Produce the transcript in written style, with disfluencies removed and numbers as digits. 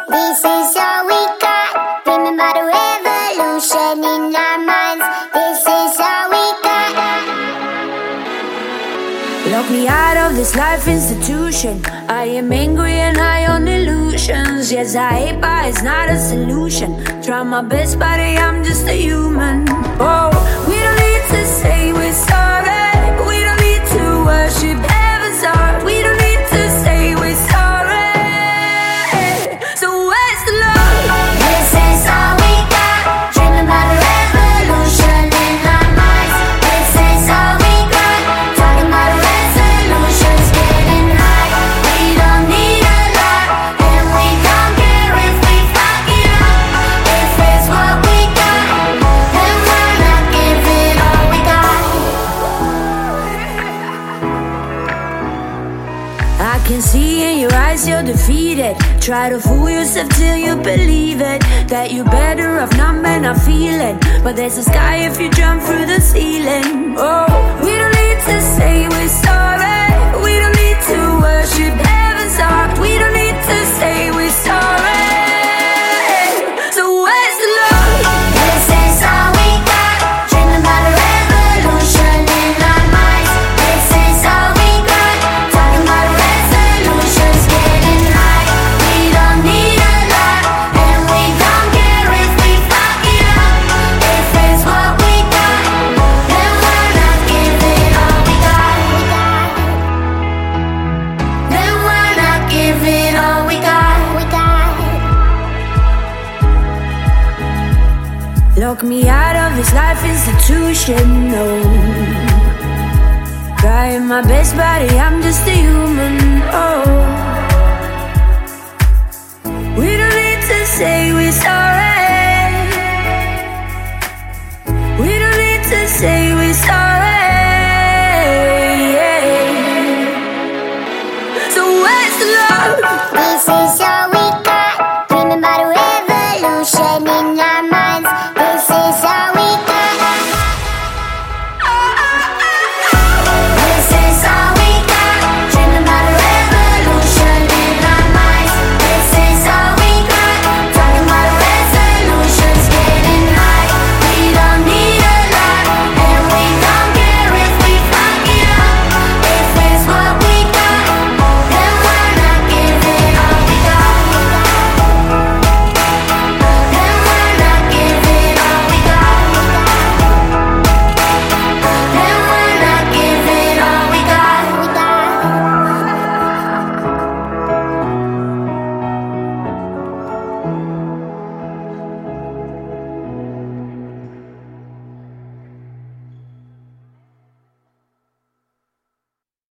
This is all we got. Remember the revolution in our minds. This is all we got. Lock me out of this life institution. I am angry and high on illusions. Yes, I hate, but it's not a solution. Try my best, but I'm just a human. Oh, we don't need to say we're sorry. We don't need to worship heaven's heart. We don't need to say we're sorry. So where's the love? This is all we got. Dreaming about a revolution in our minds. This is all we got. Talking about a resolutions, getting high. We don't need a lot, and we don't care if we fuck it up. If it's what we got, then why not give it all we got? I can see in your eyes you're defeated. Try to fool yourself till you believe it, that you're better off not men are feeling. But there's a sky if you jump through the ceiling. Oh, we don't need to say we're sorry. We don't need to worship heaven's heart. We don't need to say we're sorry. So where's the love? This is all we got. Dreaming about a revolution in our minds. This is all we got. Talking about resolutions, getting high. We don't need a lot, and we don't care if we fuck it up. If it's what we got, then why not give it all we got? Then why not give it all we got? Lock me out of this life institution, no. Trying my best, buddy, I'm just a human, oh.